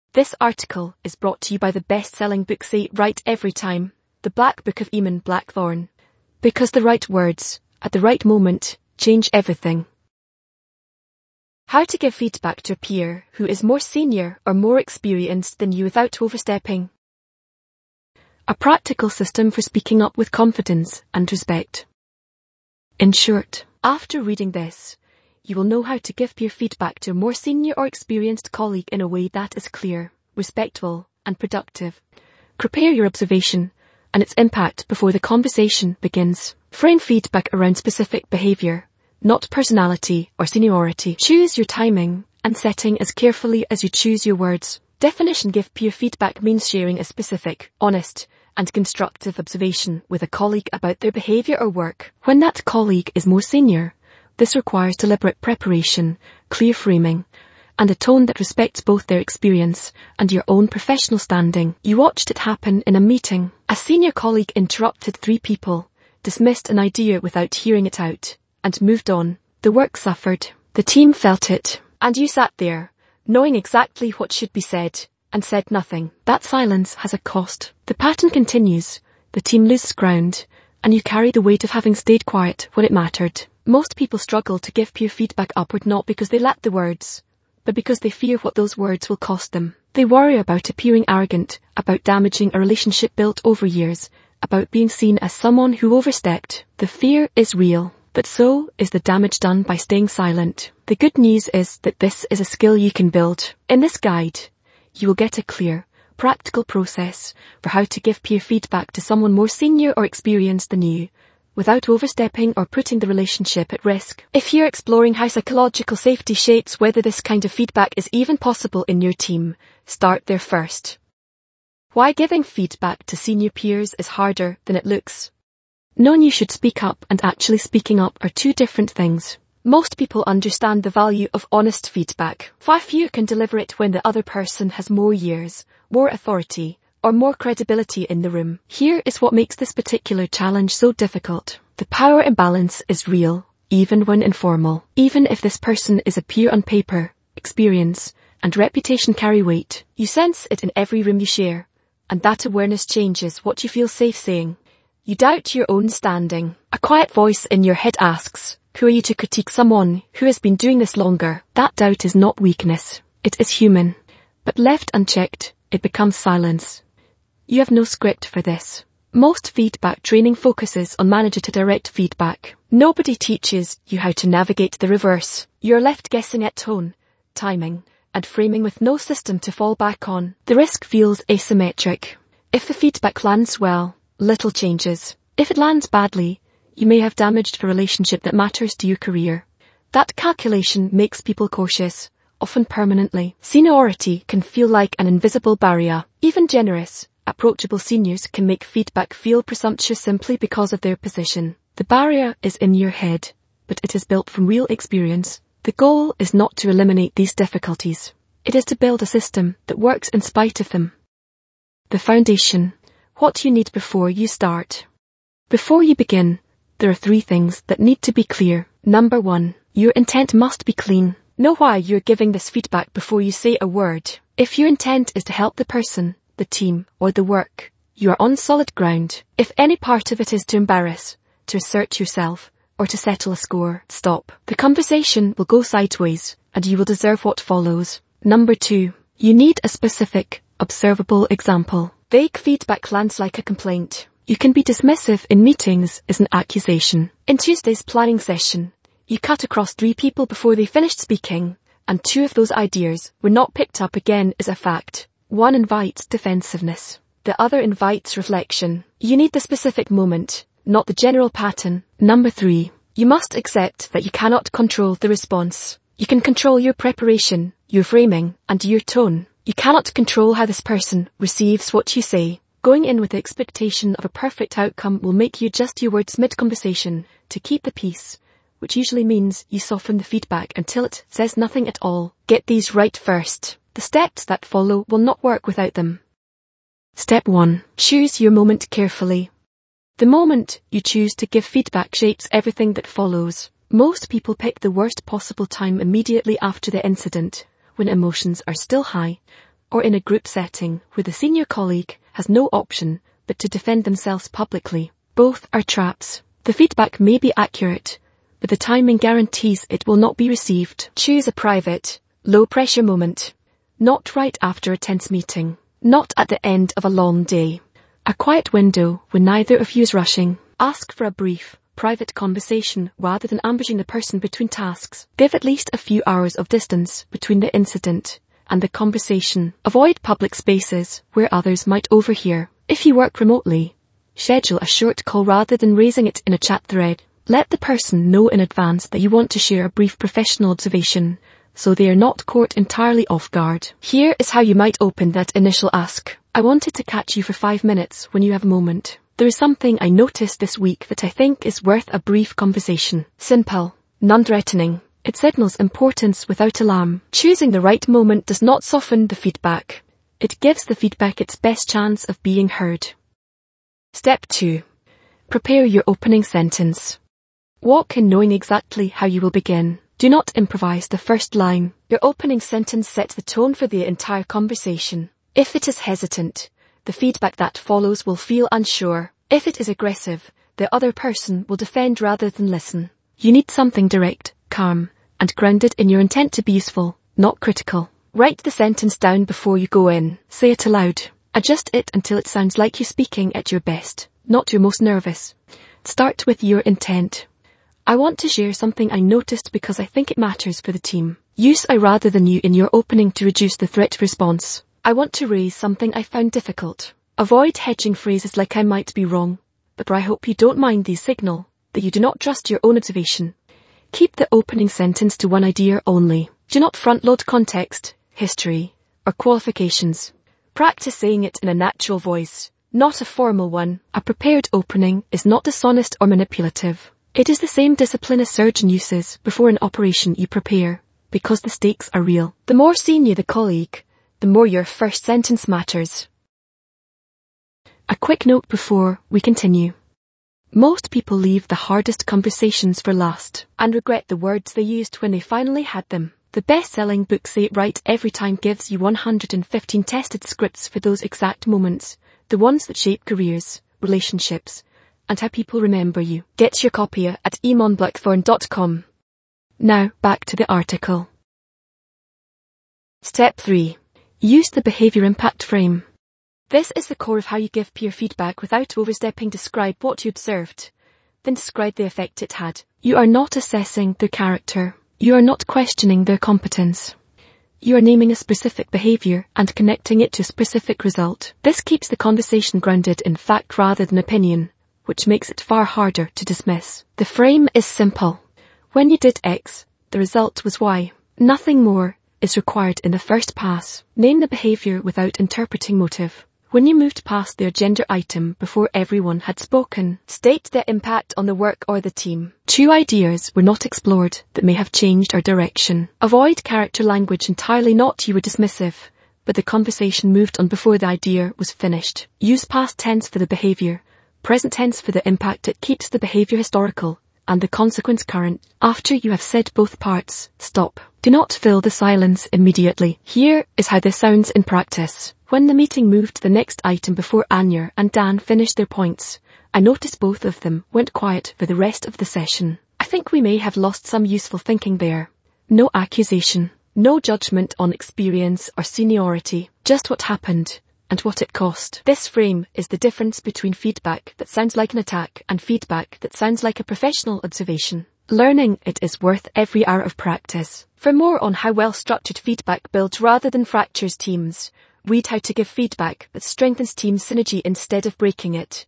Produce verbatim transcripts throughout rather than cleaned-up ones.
This article is brought to you by the best-selling book Say It Right Every Time, The Black Book of Eamon Blackthorne. Because the right words, at the right moment, change everything. How to give feedback to a peer who is more senior or more experienced than you without overstepping. A practical system for speaking up with confidence and respect. In short, after reading this, you will know how to give peer feedback to a more senior or experienced colleague in a way that is clear, respectful, and productive. Prepare your observation and its impact before the conversation begins. Frame feedback around specific behavior, not personality or seniority. Choose your timing and setting as carefully as you choose your words. Definition: give peer feedback means sharing a specific, honest, and constructive observation with a colleague about their behavior or work. When that colleague is more senior, this requires deliberate preparation, clear framing, and a tone that respects both their experience and your own professional standing. You watched it happen in a meeting. A senior colleague interrupted three people, dismissed an idea without hearing it out, and moved on. The work suffered. The team felt it. And you sat there, knowing exactly what should be said, and said nothing. That silence has a cost. The pattern continues. The team loses ground, and you carry the weight of having stayed quiet when it mattered. Most people struggle to give peer feedback upward not because they lack the words, but because they fear what those words will cost them. They worry about appearing arrogant, about damaging a relationship built over years, about being seen as someone who overstepped. The fear is real, but so is the damage done by staying silent. The good news is that this is a skill you can build. In this guide, you will get a clear, practical process for how to give peer feedback to someone more senior or experienced than you, without overstepping or putting the relationship at risk. If you're exploring how psychological safety shapes whether this kind of feedback is even possible in your team, start there first. Why giving feedback to senior peers is harder than it looks. Knowing you should speak up and actually speaking up are two different things. Most people understand the value of honest feedback. Far fewer can deliver it when the other person has more years, more authority, or more credibility in the room. Here is what makes this particular challenge so difficult. The power imbalance is real, even when informal. Even if this person is a peer on paper, experience and reputation carry weight. You sense it in every room you share, and that awareness changes what you feel safe saying. You doubt your own standing. A quiet voice in your head asks, who are you to critique someone who has been doing this longer? That doubt is not weakness. It is human. But left unchecked, it becomes silence. You have no script for this. Most feedback training focuses on manager to direct feedback. Nobody teaches you how to navigate the reverse. You're left guessing at tone, timing, and framing with no system to fall back on. The risk feels asymmetric. If the feedback lands well, little changes. If it lands badly, you may have damaged a relationship that matters to your career. That calculation makes people cautious, often permanently. Seniority can feel like an invisible barrier. Even generous, approachable seniors can make feedback feel presumptuous simply because of their position. The barrier is in your head, but it is built from real experience. The goal is not to eliminate these difficulties. It is to build a system that works in spite of them. The foundation. What you need before you start. Before you begin, there are three things that need to be clear. Number one, your intent must be clean. Know why you're giving this feedback before you say a word. If your intent is to help the person, the team, or the work, you are on solid ground. If any part of it is to embarrass, to assert yourself, or to settle a score, stop. The conversation will go sideways, and you will deserve what follows. Number two, you need a specific, observable example. Vague feedback lands like a complaint. You can be dismissive in meetings as an accusation. In Tuesday's planning session, you cut across three people before they finished speaking, and two of those ideas were not picked up again as a fact. One invites defensiveness. The other invites reflection. You need the specific moment, not the general pattern. Number three, you must accept that you cannot control the response. You can control your preparation, your framing, and your tone. You cannot control how this person receives what you say. Going in with the expectation of a perfect outcome will make you adjust your words mid-conversation to keep the peace, which usually means you soften the feedback until it says nothing at all. Get these right first. The steps that follow will not work without them. Step one. Choose your moment carefully. The moment you choose to give feedback shapes everything that follows. Most people pick the worst possible time immediately after the incident, when emotions are still high, or in a group setting where the senior colleague has no option but to defend themselves publicly. Both are traps. The feedback may be accurate, but the timing guarantees it will not be received. Choose a private, low-pressure moment. Not right after a tense meeting. Not at the end of a long day. A quiet window when neither of you is rushing. Ask for a brief, private conversation rather than ambushing the person between tasks. Give at least a few hours of distance between the incident and the conversation. Avoid public spaces where others might overhear. If you work remotely, schedule a short call rather than raising it in a chat thread. Let the person know in advance that you want to share a brief professional observation, so they are not caught entirely off guard. Here is how you might open that initial ask. I wanted to catch you for five minutes when you have a moment. There is something I noticed this week that I think is worth a brief conversation. Simple, non-threatening. It signals importance without alarm. Choosing the right moment does not soften the feedback. It gives the feedback its best chance of being heard. Step two. Prepare your opening sentence. Walk in knowing exactly how you will begin. Do not improvise the first line. Your opening sentence sets the tone for the entire conversation. If it is hesitant, the feedback that follows will feel unsure. If it is aggressive, the other person will defend rather than listen. You need something direct, calm, and grounded in your intent to be useful, not critical. Write the sentence down before you go in. Say it aloud. Adjust it until it sounds like you're speaking at your best, not your most nervous. Start with your intent. I want to share something I noticed because I think it matters for the team. Use I rather than you in your opening to reduce the threat response. I want to raise something I found difficult. Avoid hedging phrases like I might be wrong, but I hope you don't mind. These signal that you do not trust your own observation. Keep the opening sentence to one idea only. Do not front-load context, history, or qualifications. Practice saying it in a natural voice, not a formal one. A prepared opening is not dishonest or manipulative. It is the same discipline a surgeon uses before an operation you prepare, because the stakes are real. The more senior the colleague, the more your first sentence matters. A quick note before we continue. Most people leave the hardest conversations for last and regret the words they used when they finally had them. The best-selling book Say It Right Every Time gives you one hundred fifteen tested scripts for those exact moments, the ones that shape careers, relationships, and how people remember you. Get your copy at eamon blackthorn dot com. Now, back to the article. Step three. Use the behavior impact frame. This is the core of how you give peer feedback without overstepping. Describe what you observed, then describe the effect it had. You are not assessing their character. You are not questioning their competence. You are naming a specific behavior and connecting it to a specific result. This keeps the conversation grounded in fact rather than opinion, which makes it far harder to dismiss. The frame is simple. When you did X, the result was Y. Nothing more is required in the first pass. Name the behavior without interpreting motive. When you moved past the agenda item before everyone had spoken, state the impact on the work or the team. Two ideas were not explored that may have changed our direction. Avoid character language entirely. Not you were dismissive, but the conversation moved on before the idea was finished. Use past tense for the behavior, present tense for the impact. It keeps the behavior historical and the consequence current. After you have said both parts, stop. Do not fill the silence immediately. Here is how this sounds in practice. When the meeting moved to the next item before Anya and Dan finished their points, I noticed both of them went quiet for the rest of the session. I think we may have lost some useful thinking there. No accusation, no judgment on experience or seniority, just what happened and what it cost. This frame is the difference between feedback that sounds like an attack and feedback that sounds like a professional observation. Learning it is worth every hour of practice. For more on how well-structured feedback builds rather than fractures teams, read How to Give Feedback that Strengthens Team Synergy Instead of Breaking It.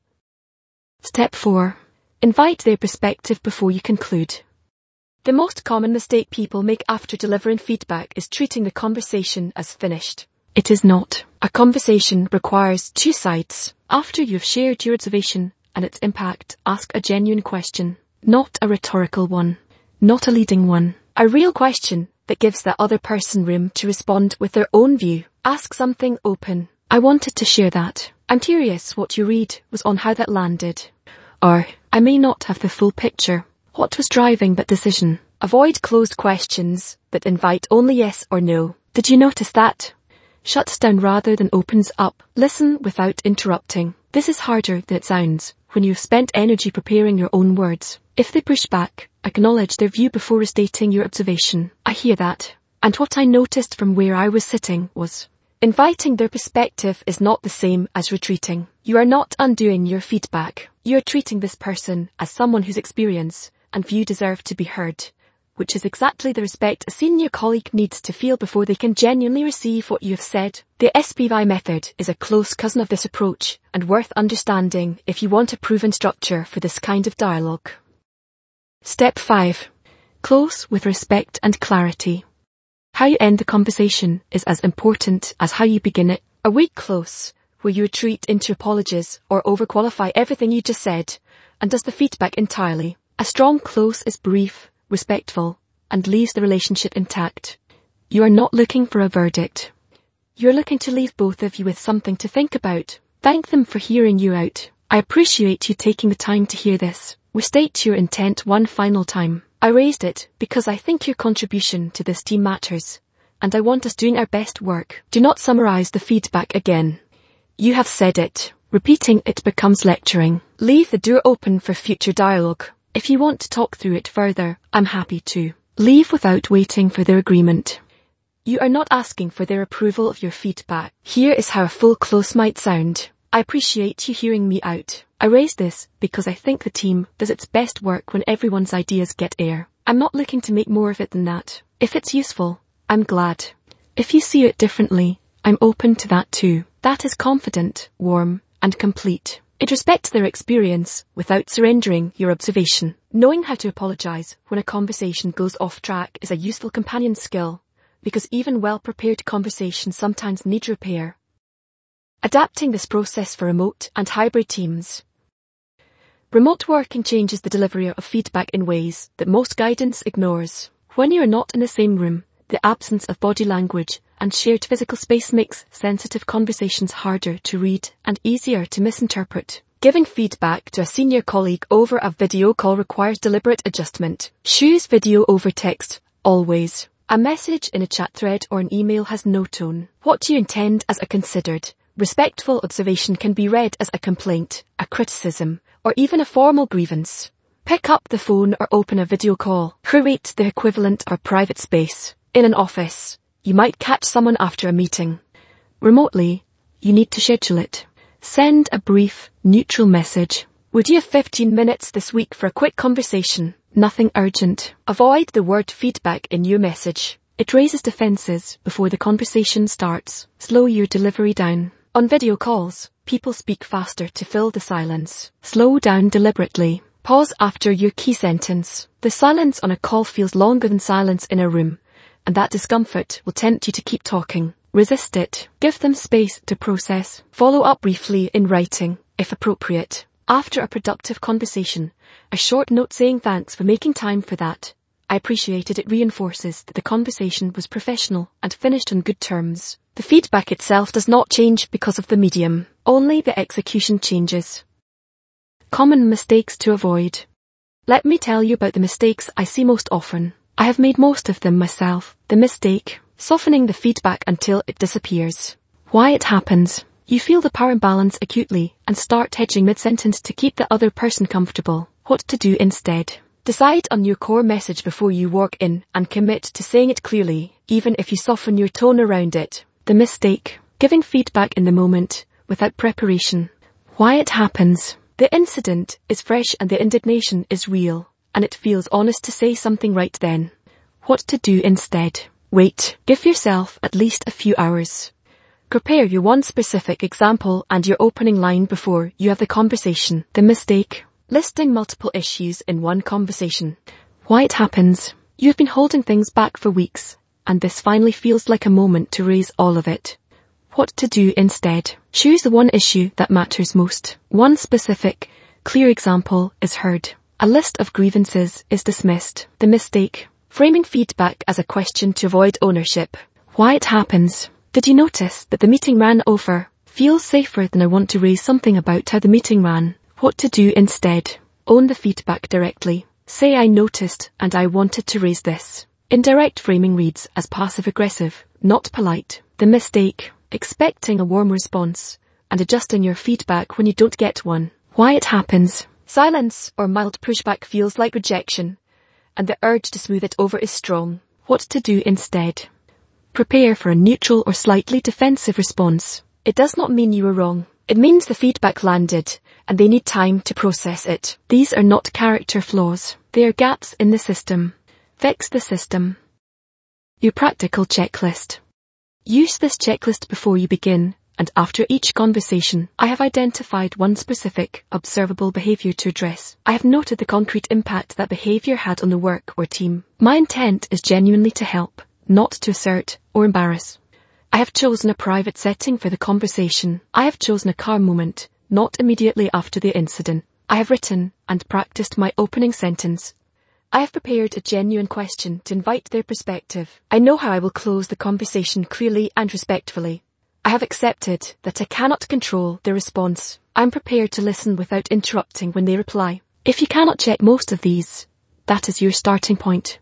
Step four. Invite their perspective before you conclude. The most common mistake people make after delivering feedback is treating the conversation as finished. It is not. A conversation requires two sides. After you've shared your observation and its impact, ask a genuine question, not a rhetorical one, not a leading one. A real question that gives the other person room to respond with their own view. Ask something open. I wanted to share that. I'm curious what you read was on how that landed. Or, I may not have the full picture. What was driving that decision? Avoid closed questions that invite only yes or no. Did you notice that? Shuts down rather than opens up. Listen without interrupting. This is harder than it sounds when you've spent energy preparing your own words. If they push back, acknowledge their view before restating your observation. I hear that. And what I noticed from where I was sitting was... Inviting their perspective is not the same as retreating. You are not undoing your feedback. You are treating this person as someone whose experience and view deserve to be heard, which is exactly the respect a senior colleague needs to feel before they can genuinely receive what you have said. The S P V method is a close cousin of this approach and worth understanding if you want a proven structure for this kind of dialogue. Step five. Close with respect and clarity. How you end the conversation is as important as how you begin it. A weak close, where you retreat into apologies or overqualify everything you just said, and does the feedback entirely. A strong close is brief, respectful, and leaves the relationship intact. You are not looking for a verdict. You are looking to leave both of you with something to think about. Thank them for hearing you out. I appreciate you taking the time to hear this. Restate your intent one final time. I raised it because I think your contribution to this team matters, and I want us doing our best work. Do not summarize the feedback again. You have said it. Repeating it becomes lecturing. Leave the door open for future dialogue. If you want to talk through it further, I'm happy to. Leave without waiting for their agreement. You are not asking for their approval of your feedback. Here is how a full close might sound. I appreciate you hearing me out. I raise this because I think the team does its best work when everyone's ideas get air. I'm not looking to make more of it than that. If it's useful, I'm glad. If you see it differently, I'm open to that too. That is confident, warm, and complete. It respects their experience without surrendering your observation. Knowing how to apologize when a conversation goes off track is a useful companion skill, because even well-prepared conversations sometimes need repair. Adapting this process for remote and hybrid teams. Remote working changes the delivery of feedback in ways that most guidance ignores. When you are not in the same room, the absence of body language and shared physical space makes sensitive conversations harder to read and easier to misinterpret. Giving feedback to a senior colleague over a video call requires deliberate adjustment. Choose video over text, always. A message in a chat thread or an email has no tone. What do you intend as a considered, respectful observation can be read as a complaint, a criticism, or even a formal grievance. Pick up the phone or open a video call. Create the equivalent of a private space. In an office, you might catch someone after a meeting. Remotely, you need to schedule it. Send a brief, neutral message. Would you have fifteen minutes this week for a quick conversation? Nothing urgent. Avoid the word feedback in your message. It raises defenses before the conversation starts. Slow your delivery down. On video calls, people speak faster to fill the silence. Slow down deliberately. Pause after your key sentence. The silence on a call feels longer than silence in a room, and that discomfort will tempt you to keep talking. Resist it. Give them space to process. Follow up briefly in writing, if appropriate. After a productive conversation, a short note saying thanks for making time for that. I appreciated it reinforces that the conversation was professional and finished on good terms. The feedback itself does not change because of the medium. Only the execution changes. Common mistakes to avoid. Let me tell you about the mistakes I see most often. I have made most of them myself. The mistake, softening the feedback until it disappears. Why it happens. You feel the power imbalance acutely and start hedging mid-sentence to keep the other person comfortable. What to do instead. Decide on your core message before you walk in and commit to saying it clearly, even if you soften your tone around it. The mistake, giving feedback in the moment, without preparation. Why it happens. The incident is fresh and the indignation is real, and it feels honest to say something right then. What to do instead. Wait. Give yourself at least a few hours. Prepare your one specific example and your opening line before you have the conversation. The mistake. Listing multiple issues in one conversation. Why it happens. You've been holding things back for weeks, and this finally feels like a moment to raise all of it. What to do instead. Choose the one issue that matters most. One specific, clear example is heard. A list of grievances is dismissed. The mistake. Framing feedback as a question to avoid ownership. Why it happens. Did you notice that the meeting ran over? Feels safer than I want to raise something about how the meeting ran. What to do instead. Own the feedback directly. Say I noticed and I wanted to raise this. Indirect framing reads as passive-aggressive, not polite. The mistake, expecting a warm response and adjusting your feedback when you don't get one. Why it happens. Silence or mild pushback feels like rejection, and the urge to smooth it over is strong. What to do instead? Prepare for a neutral or slightly defensive response. It does not mean you were wrong. It means the feedback landed, and they need time to process it. These are not character flaws. They are gaps in the system. Fix the system. Your practical checklist. Use this checklist before you begin, and after each conversation. I have identified one specific, observable behavior to address. I have noted the concrete impact that behavior had on the work or team. My intent is genuinely to help, not to assert or embarrass. I have chosen a private setting for the conversation. I have chosen a calm moment, not immediately after the incident. I have written and practiced my opening sentence. I have prepared a genuine question to invite their perspective. I know how I will close the conversation clearly and respectfully. I have accepted that I cannot control their response. I am prepared to listen without interrupting when they reply. If you cannot check most of these, that is your starting point.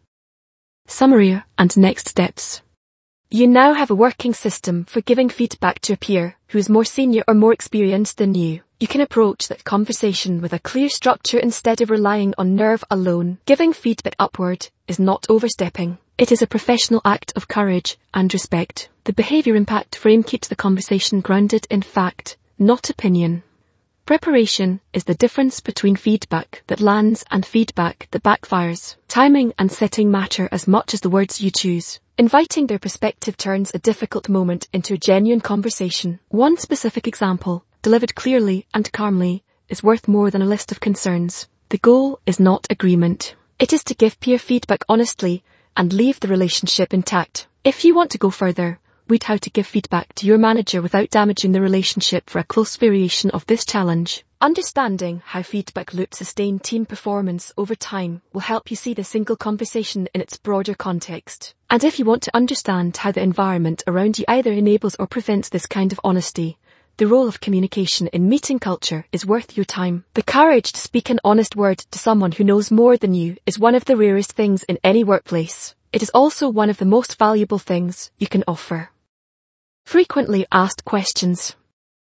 Summary and next steps. You now have a working system for giving feedback to a peer who is more senior or more experienced than you. You can approach that conversation with a clear structure instead of relying on nerve alone. Giving feedback upward is not overstepping. It is a professional act of courage and respect. The behavior impact frame keeps the conversation grounded in fact, not opinion. Preparation is the difference between feedback that lands and feedback that backfires. Timing and setting matter as much as the words you choose. Inviting their perspective turns a difficult moment into a genuine conversation. One specific example, delivered clearly and calmly, is worth more than a list of concerns. The goal is not agreement. It is to give peer feedback honestly and leave the relationship intact. If you want to go further, read how to give feedback to your manager without damaging the relationship for a close variation of this challenge. Understanding how feedback loops sustain team performance over time will help you see the single conversation in its broader context. And if you want to understand how the environment around you either enables or prevents this kind of honesty, the role of communication in meeting culture is worth your time. The courage to speak an honest word to someone who knows more than you is one of the rarest things in any workplace. It is also one of the most valuable things you can offer. Frequently asked questions.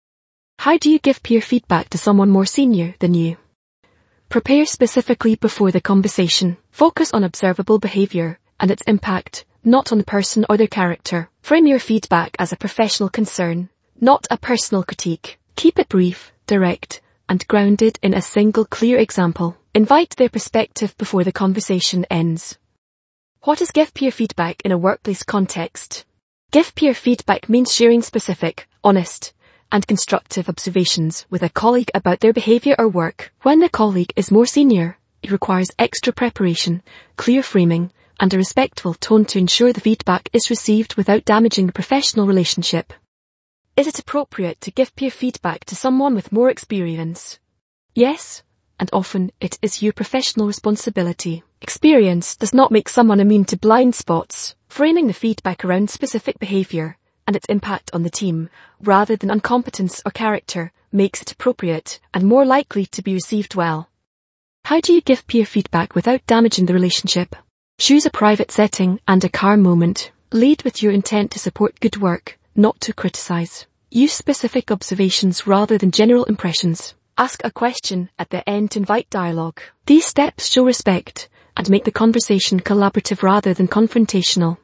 How do you give peer feedback to someone more senior than you? Prepare specifically before the conversation. Focus on observable behavior and its impact, not on the person or their character. Frame your feedback as a professional concern, not a personal critique. Keep it brief, direct, and grounded in a single clear example. Invite their perspective before the conversation ends. What is give peer feedback in a workplace context? Give peer feedback means sharing specific, honest, and constructive observations with a colleague about their behavior or work. When the colleague is more senior, it requires extra preparation, clear framing, and a respectful tone to ensure the feedback is received without damaging the professional relationship. Is it appropriate to give peer feedback to someone with more experience? Yes, and often it is your professional responsibility. Experience does not make someone immune to blind spots. Framing the feedback around specific behavior and its impact on the team, rather than incompetence or character, makes it appropriate and more likely to be received well. How do you give peer feedback without damaging the relationship? Choose a private setting and a calm moment. Lead with your intent to support good work, not to criticize. Use specific observations rather than general impressions. Ask a question at the end to invite dialogue. These steps show respect and make the conversation collaborative rather than confrontational.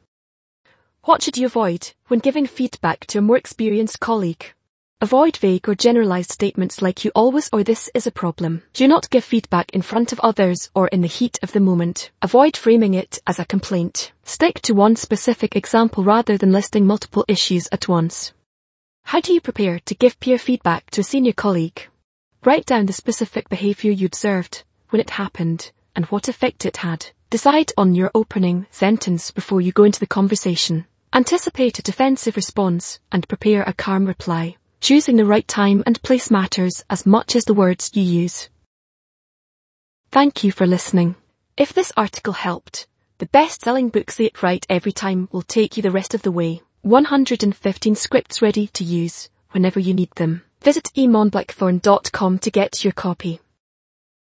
What should you avoid when giving feedback to a more experienced colleague? Avoid vague or generalized statements like you always or this is a problem. Do not give feedback in front of others or in the heat of the moment. Avoid framing it as a complaint. Stick to one specific example rather than listing multiple issues at once. How do you prepare to give peer feedback to a senior colleague? Write down the specific behavior you observed, when it happened, and what effect it had. Decide on your opening sentence before you go into the conversation. Anticipate a defensive response and prepare a calm reply. Choosing the right time and place matters as much as the words you use. Thank you for listening. If this article helped, the best-selling book Say It Right Every Time will take you the rest of the way. one hundred fifteen scripts ready to use whenever you need them. Visit eamon blackthorn dot com to get your copy.